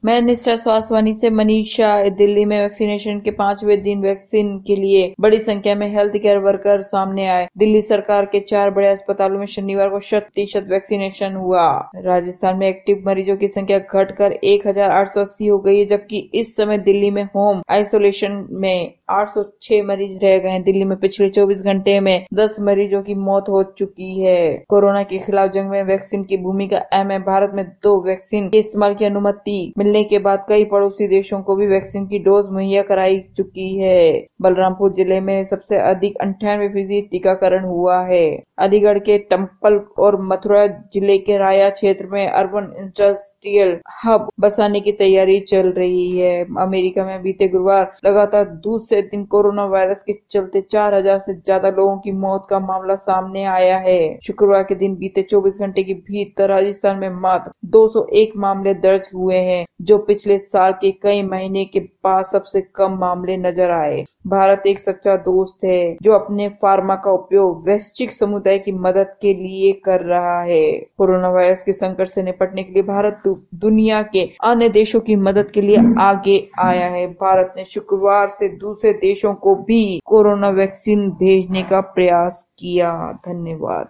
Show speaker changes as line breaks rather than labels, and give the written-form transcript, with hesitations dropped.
मैं निष्ठा स्वास्थ्यवाणी से मनीषा। दिल्ली में वैक्सीनेशन के 5वें दिन वैक्सीन के लिए बड़ी संख्या में हेल्थ केयर वर्कर सामने आए। दिल्ली सरकार के 4 बड़े अस्पतालों में शनिवार को 100% वैक्सीनेशन हुआ। राजस्थान में एक्टिव मरीजों की संख्या घटकर 1880 हो गई है, जबकि इस समय दिल्ली में होम आइसोलेशन में 806 मरीज रह गए हैं। दिल्ली में पिछले 24 घंटे में 10 मरीजों की मौत हो चुकी है। कोरोना के खिलाफ जंग में वैक्सीन की भूमिका अहम है। भारत में 2 वैक्सीन के इस्तेमाल की अनुमति मिलने के बाद कई पड़ोसी देशों को भी वैक्सीन की डोज मुहैया कराई चुकी है। बलरामपुर जिले में सबसे अधिक 98% टीकाकरण हुआ है। अलीगढ़ के टम्पल और मथुरा जिले के राया क्षेत्र में अर्बन इंडस्ट्रियल हब बसाने की तैयारी चल रही है। अमेरिका में बीते गुरुवार लगातार दूसरे दिन कोरोना वायरस के चलते 4000 से ज्यादा लोगों की मौत का मामला सामने आया है। शुक्रवार के दिन बीते 24 घंटे के भीतर राजस्थान में मात्र 201 मामले दर्ज हुए हैं, जो पिछले साल के कई महीने के बाद सबसे कम मामले नजर आए। भारत एक सच्चा दोस्त है जो अपने फार्मा का उपयोग वैश्विक समुदाय की मदद के लिए कर रहा है। कोरोना वायरस के संकट से निपटने के लिए भारत दुनिया के अन्य देशों की मदद के लिए आगे आया है। भारत ने शुक्रवार से दूसरे देशों को भी कोरोना वैक्सीन भेजने का प्रयास किया। धन्यवाद।